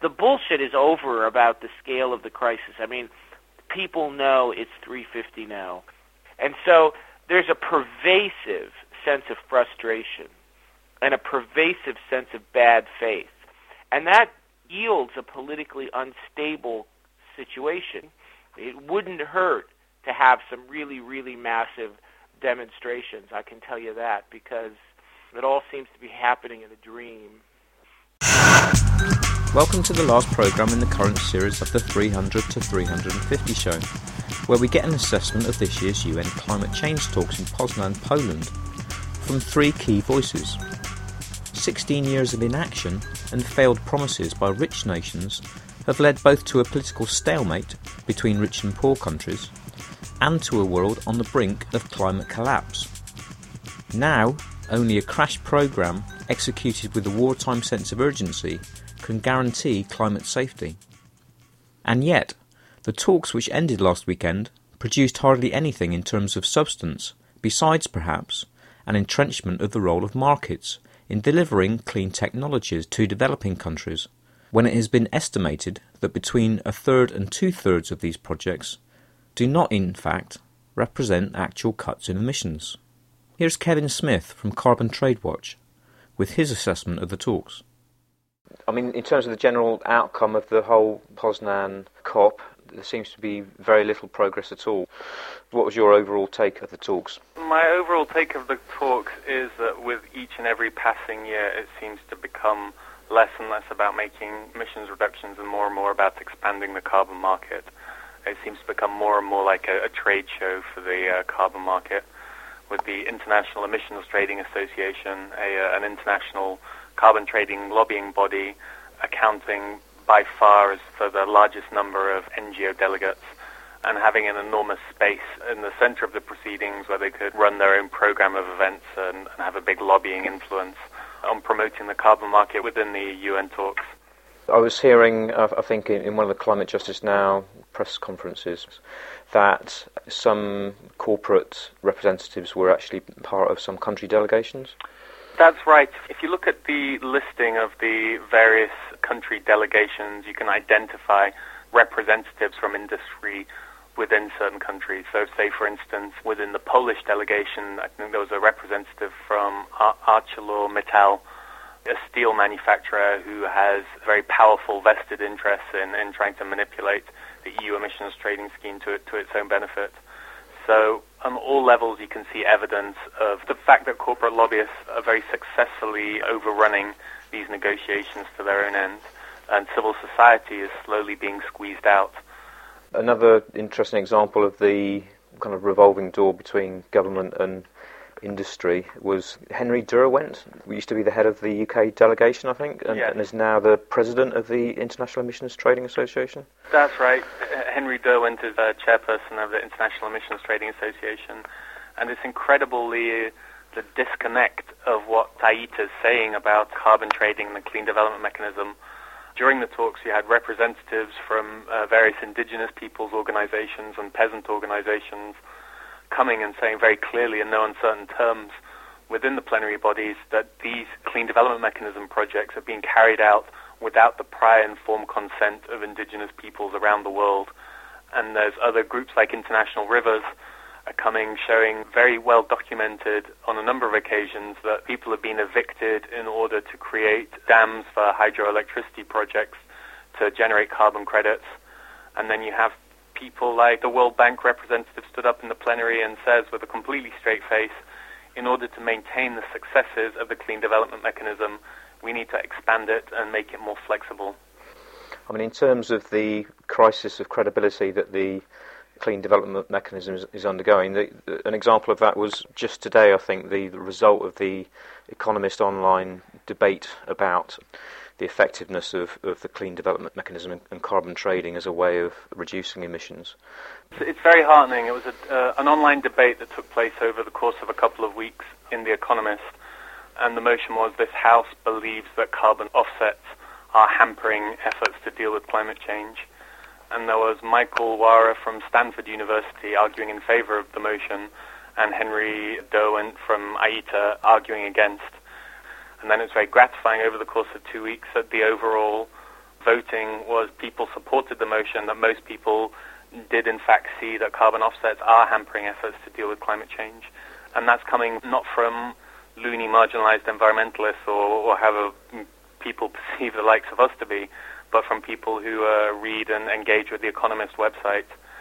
the bullshit is over about the scale of the crisis. I mean, people know it's 350 now. And so there's a pervasive sense of frustration and a pervasive sense of bad faith. And that yields a politically unstable situation. It wouldn't hurt to have some really, really massive demonstrations, I can tell you that, because it all seems to be happening in a dream. Welcome to the last programme in the current series of the 300 to 350 show, where we get an assessment of this year's UN climate change talks in Poznan, Poland, from three key voices. 16 years of inaction and failed promises by rich nations have led both to a political stalemate between rich and poor countries and to a world on the brink of climate collapse. Now, only a crash programme executed with a wartime sense of urgency can guarantee climate safety. And yet, the talks which ended last weekend produced hardly anything in terms of substance, besides perhaps an entrenchment of the role of markets in delivering clean technologies to developing countries, when it has been estimated that between a third and two-thirds of these projects do not in fact represent actual cuts in emissions. Here's Kevin Smith from Carbon Trade Watch with his assessment of the talks. I mean, in terms of the general outcome of the whole Poznan COP, there seems to be very little progress at all. What was your overall take of the talks? My overall take of the talks is that with each and every passing year, it seems to become less and less about making emissions reductions and more about expanding the carbon market. It seems to become more and more like a trade show for the carbon market, with the International Emissions Trading Association, an international carbon trading lobbying body, accounting by far as for the largest number of NGO delegates, and having an enormous space in the center of the proceedings where they could run their own program of events and have a big lobbying influence on promoting the carbon market within the UN talks. I was hearing, I think, in one of the Climate Justice Now press conferences, that some corporate representatives were actually part of some country delegations. That's right. If you look at the listing of the various country delegations, you can identify representatives from industry within certain countries. So say, for instance, within the Polish delegation, I think there was a representative from ArcelorMittal, a steel manufacturer who has very powerful vested interests in trying to manipulate the EU emissions trading scheme to its own benefit. So on all levels you can see evidence of the fact that corporate lobbyists are very successfully overrunning these negotiations to their own end, and civil society is slowly being squeezed out. Another interesting example of the kind of revolving door between government and industry was Henry Derwent, who used to be the head of the UK delegation, I think, and is now the president of the International Emissions Trading Association. That's right. Henry Derwent is a chairperson of the International Emissions Trading Association, and it's incredible the disconnect of what AITA is saying about carbon trading and the clean development mechanism. During the talks, you had representatives from various indigenous peoples' organizations and peasant organizations coming and saying very clearly in no uncertain terms within the plenary bodies that these clean development mechanism projects are being carried out without the prior informed consent of indigenous peoples around the world. And there's other groups like International Rivers are coming, showing very well documented on a number of occasions that people have been evicted in order to create dams for hydroelectricity projects to generate carbon credits. And then you have people like the World Bank representative stood up in the plenary and says with a completely straight face, in order to maintain the successes of the clean development mechanism, we need to expand it and make it more flexible. I mean, in terms of the crisis of credibility that the clean development mechanism is undergoing, an example of that was just today, I think, the result of the Economist online debate about the effectiveness of the clean development mechanism and carbon trading as a way of reducing emissions. It's very heartening. It was an online debate that took place over the course of a couple of weeks in The Economist, and the motion was this House believes that carbon offsets are hampering efforts to deal with climate change. And there was Michael Wara from Stanford University arguing in favor of the motion, and Henry Derwent from AITA arguing against. And then it's very gratifying over the course of 2 weeks that the overall voting was people supported the motion that most people did in fact see that carbon offsets are hampering efforts to deal with climate change. And that's coming not from loony marginalized environmentalists or however people perceive the likes of us to be, but from people who read and engage with the Economist website.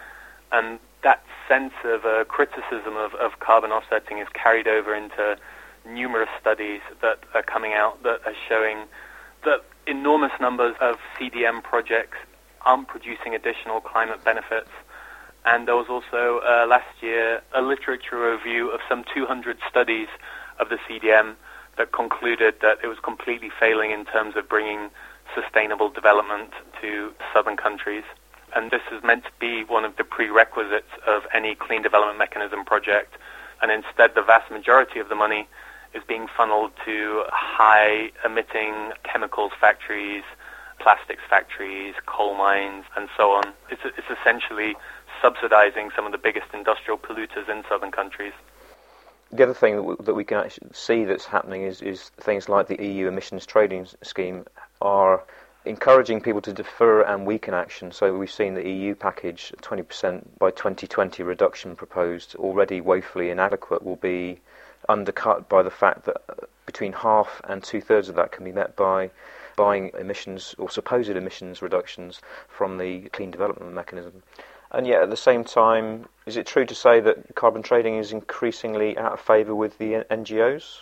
And that sense of criticism of carbon offsetting is carried over into numerous studies that are coming out that are showing that enormous numbers of CDM projects aren't producing additional climate benefits. And there was also last year a literature review of some 200 studies of the CDM that concluded that it was completely failing in terms of bringing sustainable development to southern countries. And this is meant to be one of the prerequisites of any clean development mechanism project. And instead, the vast majority of the money is being funneled to high-emitting chemicals factories, plastics factories, coal mines, and so on. It's essentially subsidizing some of the biggest industrial polluters in southern countries. The other thing that we can actually see that's happening is things like the EU emissions trading scheme are encouraging people to defer and weaken action. So we've seen the EU package, 20% by 2020 reduction proposed, already woefully inadequate, will be undercut by the fact that between half and two-thirds of that can be met by buying emissions or supposed emissions reductions from the clean development mechanism. And yet at the same time, is it true to say that carbon trading is increasingly out of favour with the NGOs?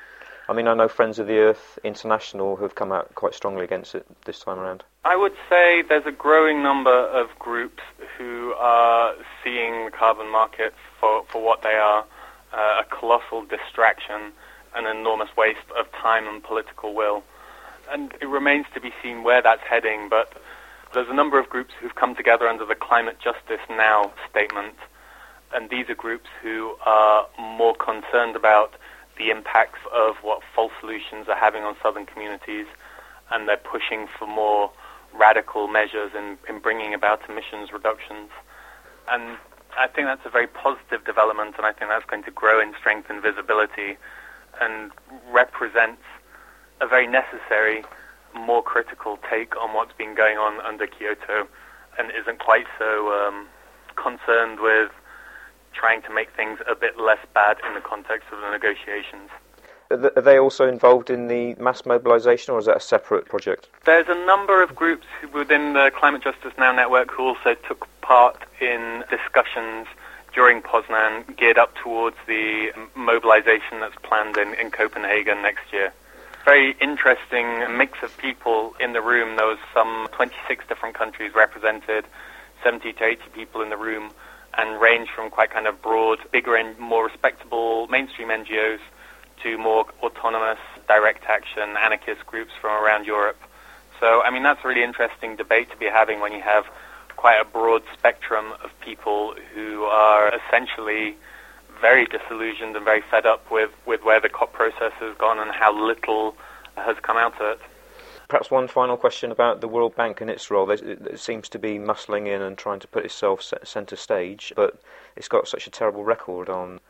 I mean, I know Friends of the Earth International have come out quite strongly against it this time around. I would say there's a growing number of groups who are seeing the carbon markets for what they are, a colossal distraction, an enormous waste of time and political will. And it remains to be seen where that's heading, but there's a number of groups who've come together under the Climate Justice Now statement, and these are groups who are more concerned about the impacts of what false solutions are having on southern communities, and they're pushing for more radical measures in bringing about emissions reductions. And I think that's a very positive development, and I think that's going to grow in strength and visibility and represents a very necessary, more critical take on what's been going on under Kyoto, and isn't quite so concerned with trying to make things a bit less bad in the context of the negotiations. Are they also involved in the mass mobilisation, or is that a separate project? There's a number of groups within the Climate Justice Now network who also took part in discussions during Poznan geared up towards the mobilisation that's planned in Copenhagen next year. Very interesting mix of people in the room. There was some 26 different countries represented, 70 to 80 people in the room, and range from quite kind of broad, bigger and more respectable mainstream NGOs to more autonomous, direct action, anarchist groups from around Europe. So, I mean, that's a really interesting debate to be having when you have quite a broad spectrum of people who are essentially very disillusioned and very fed up with where the COP process has gone and how little has come out of it. Perhaps one final question about the World Bank and its role. It seems to be muscling in and trying to put itself centre stage, but it's got such a terrible record on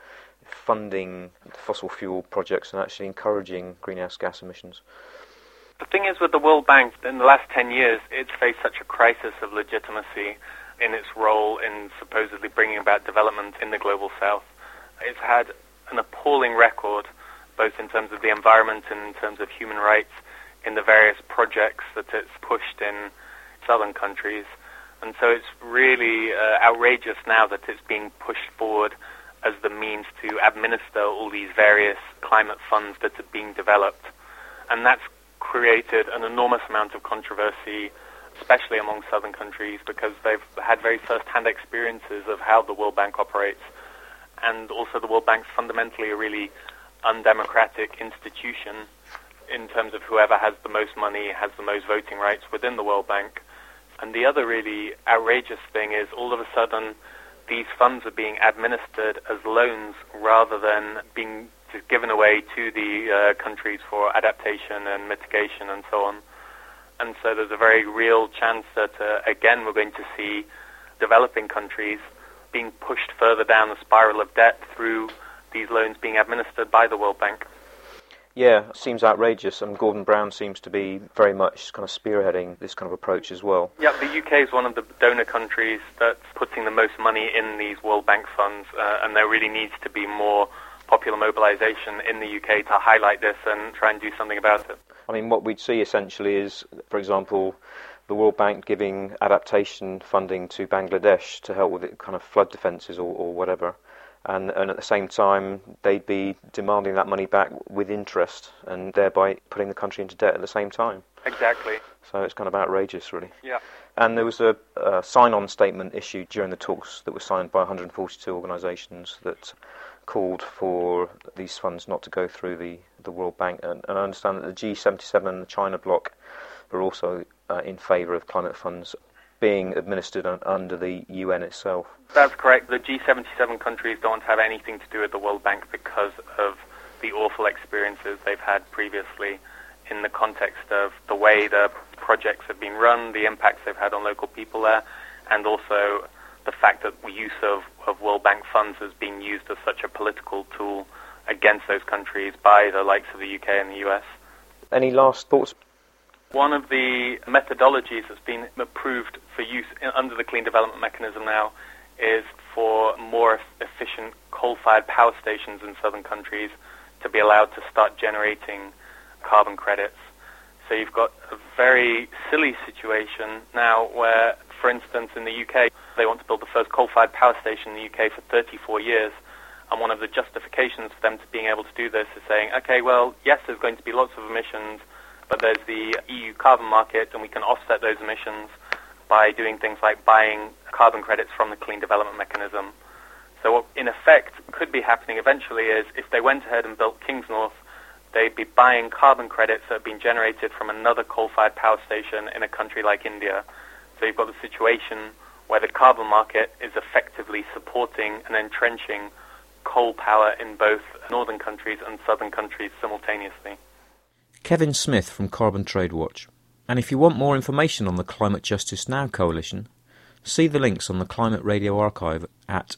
funding fossil fuel projects and actually encouraging greenhouse gas emissions. The thing is with the World Bank, in the last 10 years, it's faced such a crisis of legitimacy in its role in supposedly bringing about development in the global south. It's had an appalling record, both in terms of the environment and in terms of human rights, in the various projects that it's pushed in southern countries. And so it's really outrageous now that it's being pushed forward as the means to administer all these various climate funds that are being developed. And that's created an enormous amount of controversy, especially among southern countries, because they've had very first-hand experiences of how the World Bank operates. And also the World Bank's fundamentally a really undemocratic institution in terms of whoever has the most money has the most voting rights within the World Bank. And the other really outrageous thing is all of a sudden these funds are being administered as loans rather than being just given away to the countries for adaptation and mitigation and so on. And so there's a very real chance that, again, we're going to see developing countries being pushed further down the spiral of debt through these loans being administered by the World Bank. Yeah, it seems outrageous, and Gordon Brown seems to be very much kind of spearheading this kind of approach as well. Yeah, the UK is one of the donor countries that's putting the most money in these World Bank funds, and there really needs to be more popular mobilization in the UK to highlight this and try and do something about it. I mean, what we'd see essentially is, for example, the World Bank giving adaptation funding to Bangladesh to help with it, kind of flood defences or whatever. And at the same time, they'd be demanding that money back with interest and thereby putting the country into debt at the same time. Exactly. So it's kind of outrageous, really. Yeah. And there was a sign-on statement issued during the talks that was signed by 142 organisations that called for these funds not to go through the World Bank. And I understand that the G77 and the China bloc are also in favour of climate funds being administered under the UN itself. That's correct. The G77 countries don't have anything to do with the World Bank because of the awful experiences they've had previously in the context of the way the projects have been run, the impacts they've had on local people there, and also the fact that the use of World Bank funds has been used as such a political tool against those countries by the likes of the UK and the US. Any last thoughts? One of the methodologies that's been approved for use under the Clean Development Mechanism now is for more efficient coal-fired power stations in southern countries to be allowed to start generating carbon credits. So you've got a very silly situation now where, for instance, in the UK, they want to build the first coal-fired power station in the UK for 34 years. And one of the justifications for them to being able to do this is saying, okay, well, yes, there's going to be lots of emissions, but there's the EU carbon market, and we can offset those emissions by doing things like buying carbon credits from the Clean Development Mechanism. So what, in effect, could be happening eventually is if they went ahead and built Kingsnorth, they'd be buying carbon credits that have been generated from another coal-fired power station in a country like India. So you've got the situation where the carbon market is effectively supporting and entrenching coal power in both northern countries and southern countries simultaneously. Kevin Smith from Carbon Trade Watch. And if you want more information on the Climate Justice Now coalition, see the links on the Climate Radio archive at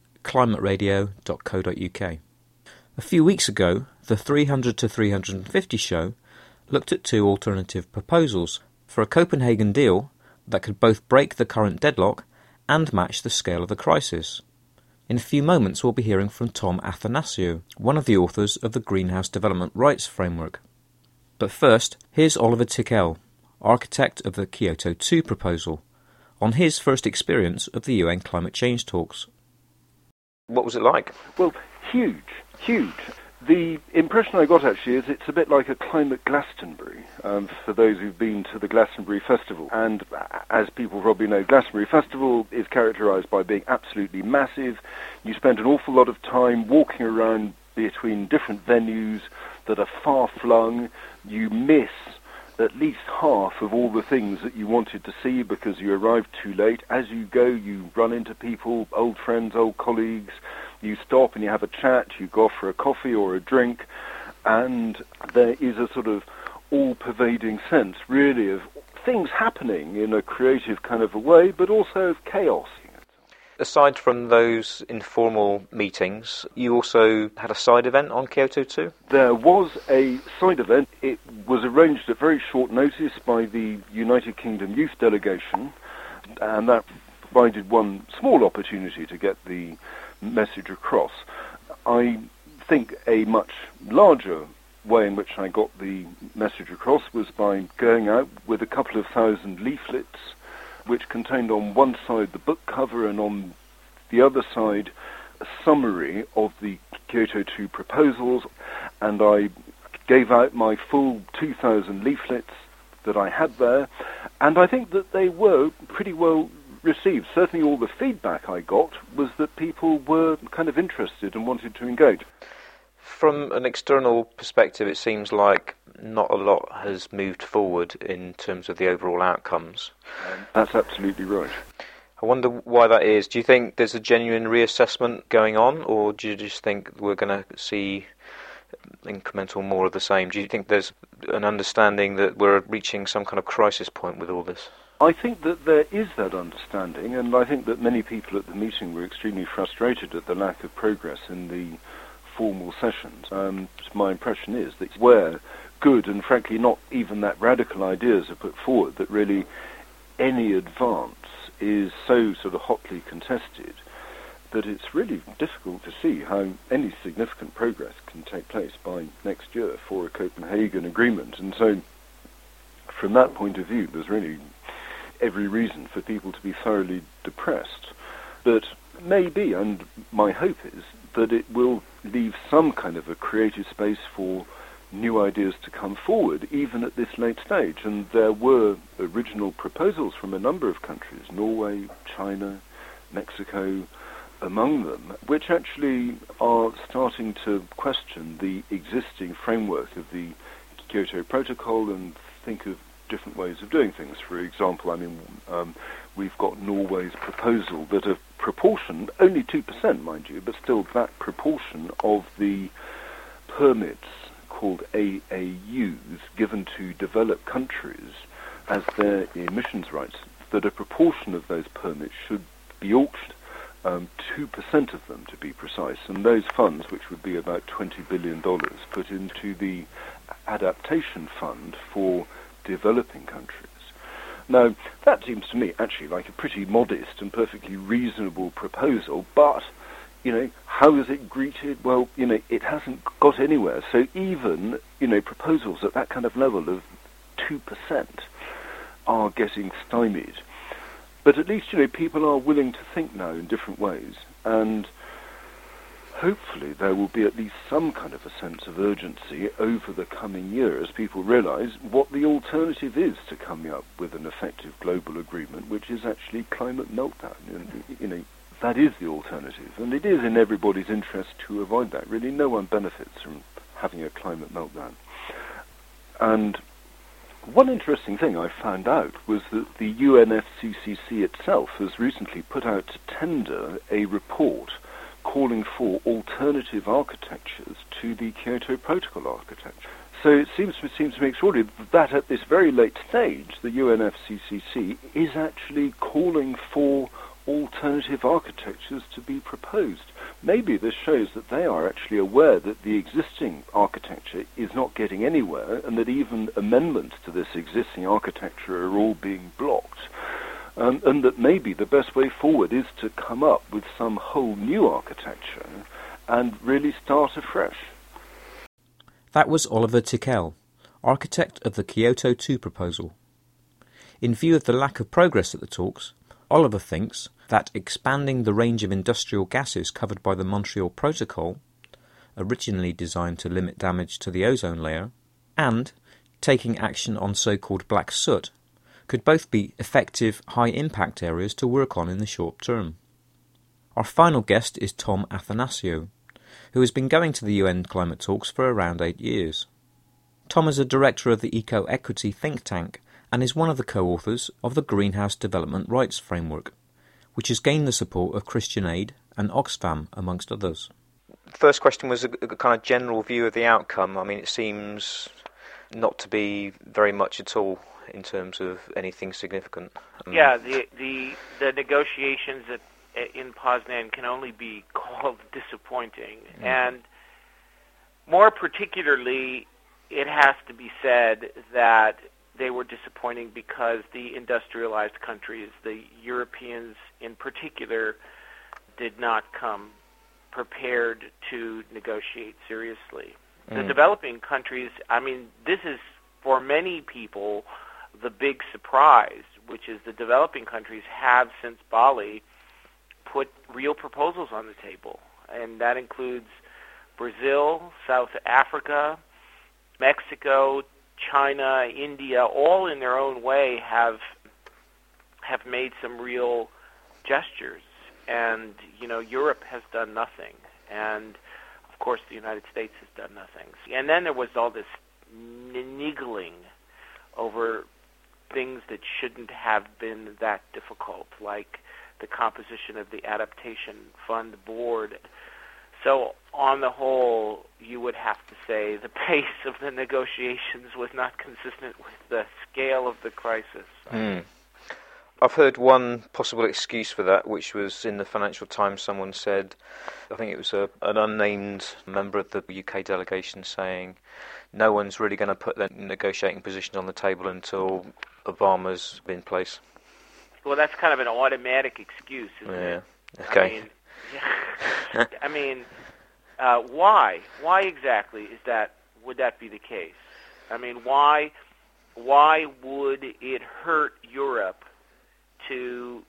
climateradio.co.uk. A few weeks ago, the 300 to 350 show looked at two alternative proposals for a Copenhagen deal that could both break the current deadlock and match the scale of the crisis. In a few moments we'll be hearing from Tom Athanasiou, one of the authors of the Greenhouse Development Rights Framework. But first, here's Oliver Tickell, architect of the Kyoto 2 proposal, on his first experience of the UN climate change talks. What was it like? Well, huge. The impression I got actually is it's a bit like a climate Glastonbury, for those who've been to the Glastonbury Festival. And as people probably know, Glastonbury Festival is characterised by being absolutely massive. You spend an awful lot of time walking around between different venues that are far-flung. You miss at least half of all the things that you wanted to see because you arrived too late. As you go, you run into people, old friends, old colleagues. You stop and you have a chat, you go off for a coffee or a drink, and there is a sort of all-pervading sense, really, of things happening in a creative kind of a way, but also of chaos. Aside from those informal meetings, you also had a side event on Kyoto 2? There was a side event. It was arranged at very short notice by the United Kingdom Youth Delegation, and that provided one small opportunity to get the message across. I think a much larger way in which I got the message across was by going out with a couple of thousand leaflets which contained on one side the book cover and on the other side a summary of the Kyoto 2 proposals, and I gave out my full 2,000 leaflets that I had there, and I think that they were pretty well received. Certainly all the feedback I got was that people were kind of interested and wanted to engage. From an external perspective, it seems like not a lot has moved forward in terms of the overall outcomes. That's absolutely right. I wonder why that is. Do you think there's a genuine reassessment going on, or do you just think we're going to see incremental more of the same? Do you think there's an understanding that we're reaching some kind of crisis point with all this? I think that there is that understanding, and I think that many people at the meeting were extremely frustrated at the lack of progress in the formal sessions. My impression is that where good and frankly not even that radical ideas are put forward, that really any advance is so sort of hotly contested that it's really difficult to see how any significant progress can take place by next year for a Copenhagen agreement. And so from that point of view, there's really every reason for people to be thoroughly depressed. But maybe, and my hope is, that it will leave some kind of a creative space for new ideas to come forward, even at this late stage. And there were original proposals from a number of countries, Norway, China, Mexico, among them, which actually are starting to question the existing framework of the Kyoto Protocol and think of different ways of doing things. For example, we've got Norway's proposal that a proportion, only 2%, mind you, but still that proportion of the permits called AAUs given to developed countries as their emissions rights, that a proportion of those permits should be auctioned, 2% of them to be precise, and those funds, which would be about $20 billion, put into the adaptation fund for developing countries. Now, that seems to me actually like a pretty modest and perfectly reasonable proposal, but, how is it greeted? Well, it hasn't got anywhere. So even, proposals at that kind of level of 2% are getting stymied. But at least, people are willing to think now in different ways, and hopefully there will be at least some kind of a sense of urgency over the coming year as people realize what the alternative is to coming up with an effective global agreement, which is actually climate meltdown. And, that is the alternative, and it is in everybody's interest to avoid that. Really, no one benefits from having a climate meltdown. And one interesting thing I found out was that the UNFCCC itself has recently put out to tender a report calling for alternative architectures to the Kyoto Protocol architecture. So it seems to me extraordinary that at this very late stage, the UNFCCC is actually calling for alternative architectures to be proposed. Maybe this shows that they are actually aware that the existing architecture is not getting anywhere, and that even amendments to this existing architecture are all being blocked. And that maybe the best way forward is to come up with some whole new architecture and really start afresh. That was Oliver Tickell, architect of the Kyoto II proposal. In view of the lack of progress at the talks, Oliver thinks that expanding the range of industrial gases covered by the Montreal Protocol, originally designed to limit damage to the ozone layer, and taking action on so-called black soot, could both be effective high-impact areas to work on in the short term. Our final guest is Tom Athanasio, who has been going to the UN climate talks for around 8 years. Tom is a director of the Eco-Equity think tank and is one of the co-authors of the Greenhouse Development Rights Framework, which has gained the support of Christian Aid and Oxfam, amongst others. The first question was a kind of general view of the outcome. I mean, it seems not to be very much at all in terms of anything significant. Yeah, the negotiations in Poznan can only be called disappointing. And more particularly, it has to be said that they were disappointing because the industrialized countries, the Europeans in particular, did not come prepared to negotiate seriously. The developing countries, this is for many people the big surprise, which is the developing countries have, since Bali, put real proposals on the table. And that includes Brazil, South Africa, Mexico, China, India, all in their own way have made some real gestures. And, Europe has done nothing. And, of course, the United States has done nothing. And then there was all this niggling over things that shouldn't have been that difficult, like the composition of the Adaptation Fund board. So on the whole, you would have to say the pace of the negotiations was not consistent with the scale of the crisis. I've heard one possible excuse for that, which was in the Financial Times. Someone said, I think it was an unnamed member of the UK delegation saying, no one's really going to put their negotiating position on the table until Obama's in place. Well, that's kind of an automatic excuse, isn't it? Okay. I mean, why? Why exactly would that be the case? I mean, why would it hurt Europe to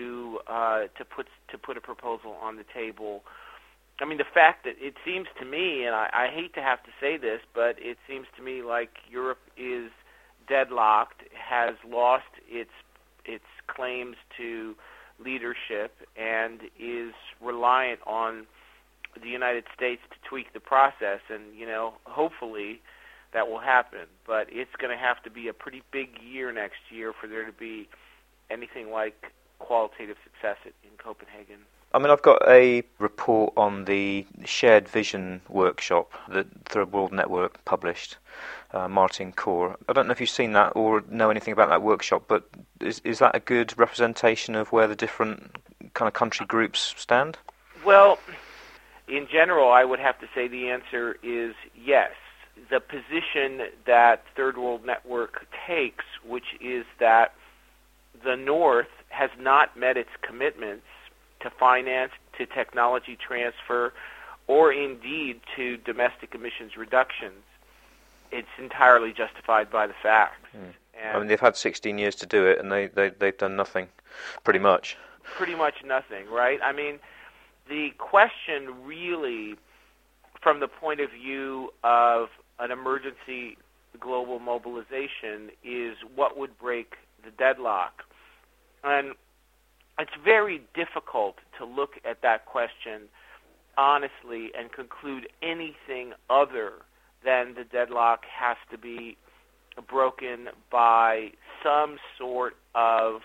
put a proposal on the table? I mean, the fact that it seems to me, and I hate to have to say this, but it seems to me like Europe is deadlocked, has lost its claims to leadership, and is reliant on the United States to tweak the process. And, hopefully that will happen. But it's going to have to be a pretty big year next year for there to be anything like qualitative success in Copenhagen. I mean, I've got a report on the Shared Vision workshop that Third World Network published, Martin Core. I don't know if you've seen that or know anything about that workshop, but is that a good representation of where the different kind of country groups stand? Well, in general, I would have to say the answer is yes. The position that Third World Network takes, which is that the North has not met its commitments to finance, to technology transfer, or indeed to domestic emissions reductions, it's entirely justified by the facts. I mean, they've had 16 years to do it, and they've done nothing, pretty much. Pretty much nothing, right? I mean, the question really, from the point of view of an emergency global mobilization, is what would break the deadlock. And it's very difficult to look at that question honestly and conclude anything other than the deadlock has to be broken by some sort of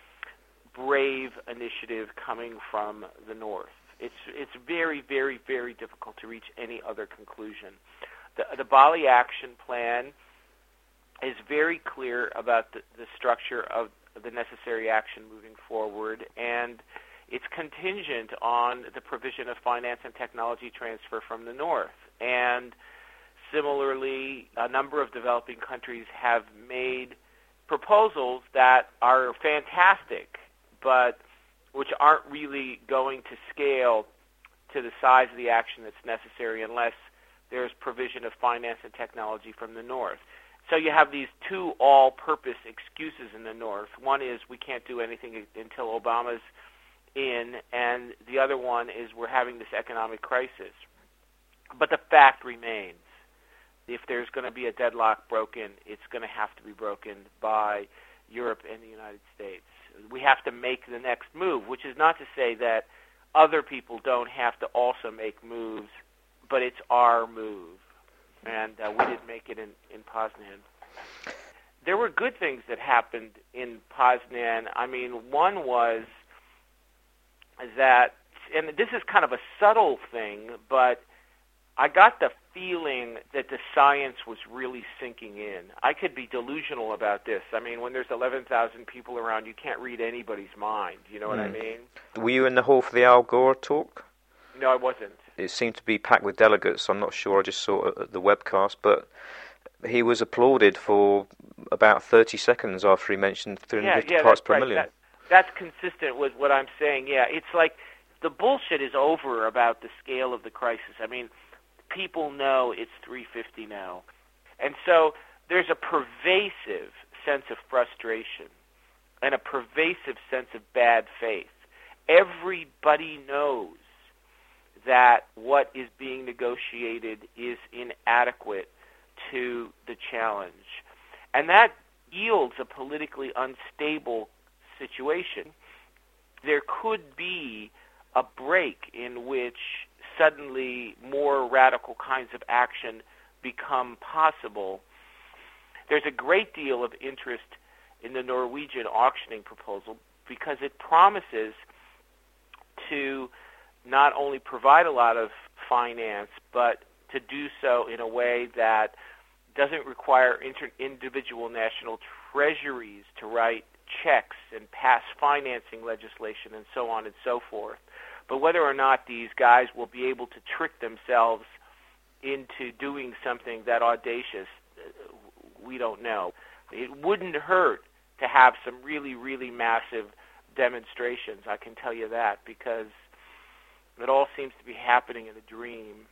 brave initiative coming from the North. It's very, very, very difficult to reach any other conclusion. The Bali Action Plan is very clear about the structure of the necessary action moving forward, and it's contingent on the provision of finance and technology transfer from the North. And similarly, a number of developing countries have made proposals that are fantastic, but which aren't really going to scale to the size of the action that's necessary unless there's provision of finance and technology from the North. So you have these two all-purpose excuses in the North. One is we can't do anything until Obama's in, and the other one is we're having this economic crisis. But the fact remains, if there's going to be a deadlock broken, it's going to have to be broken by Europe and the United States. We have to make the next move, which is not to say that other people don't have to also make moves, but it's our move. And we didn't make it in Poznan. There were good things that happened in Poznan. I mean, one was that, and this is kind of a subtle thing, but I got the feeling that the science was really sinking in. I could be delusional about this. I mean, when there's 11,000 people around, you can't read anybody's mind. You know what I mean? Were you in the hall for the Al Gore talk? No, I wasn't. It seemed to be packed with delegates. I'm not sure. I just saw it at the webcast, but he was applauded for about 30 seconds after he mentioned 350 parts per million. That's consistent with what I'm saying. Yeah, it's like the bullshit is over about the scale of the crisis. I mean, people know it's 350 now. And so there's a pervasive sense of frustration and a pervasive sense of bad faith. Everybody knows that what is being negotiated is inadequate to the challenge. And that yields a politically unstable situation. There could be a break in which suddenly more radical kinds of action become possible. There's a great deal of interest in the Norwegian auctioning proposal because it promises to not only provide a lot of finance, but to do so in a way that doesn't require individual national treasuries to write checks and pass financing legislation and so on and so forth. But whether or not these guys will be able to trick themselves into doing something that audacious, we don't know. It wouldn't hurt to have some really, really massive demonstrations, I can tell you that, because it all seems to be happening in a dream.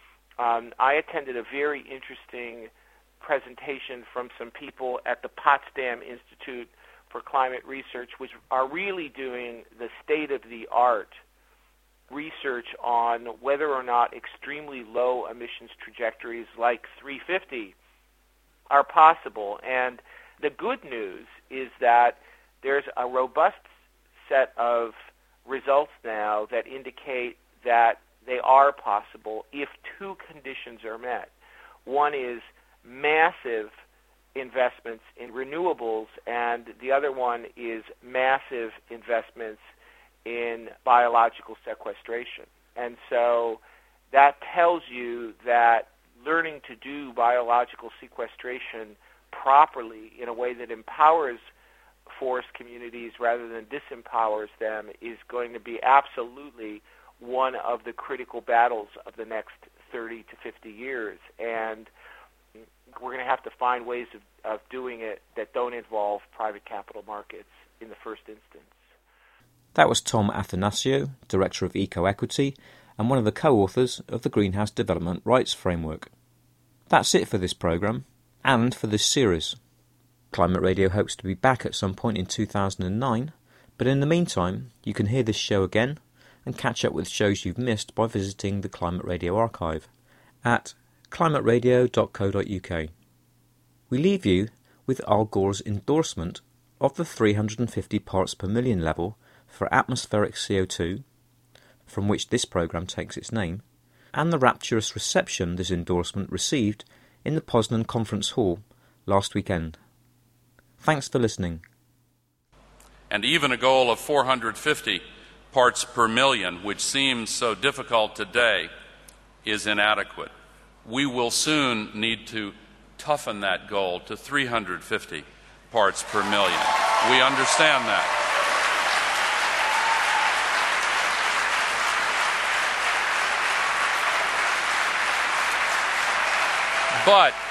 I attended a very interesting presentation from some people at the Potsdam Institute for Climate Research, which are really doing the state-of-the-art research on whether or not extremely low emissions trajectories like 350 are possible. And the good news is that there's a robust set of results now that indicate that they are possible if two conditions are met. One is massive investments in renewables, and the other one is massive investments in biological sequestration. And so that tells you that learning to do biological sequestration properly in a way that empowers forest communities rather than disempowers them is going to be absolutely one of the critical battles of the next 30 to 50 years. And we're going to have to find ways of doing it that don't involve private capital markets in the first instance. That was Tom Athanasio, Director of Eco-Equity and one of the co-authors of the Greenhouse Development Rights Framework. That's it for this programme, and for this series. Climate Radio hopes to be back at some point in 2009, but in the meantime, you can hear this show again and catch up with shows you've missed by visiting the Climate Radio archive at climateradio.co.uk. We leave you with Al Gore's endorsement of the 350 parts per million level for atmospheric CO2, from which this programme takes its name, and the rapturous reception this endorsement received in the Poznan Conference Hall last weekend. Thanks for listening. And even a goal of 450 parts per million, which seems so difficult today, is inadequate. We will soon need to toughen that goal to 350 parts per million. We understand that. But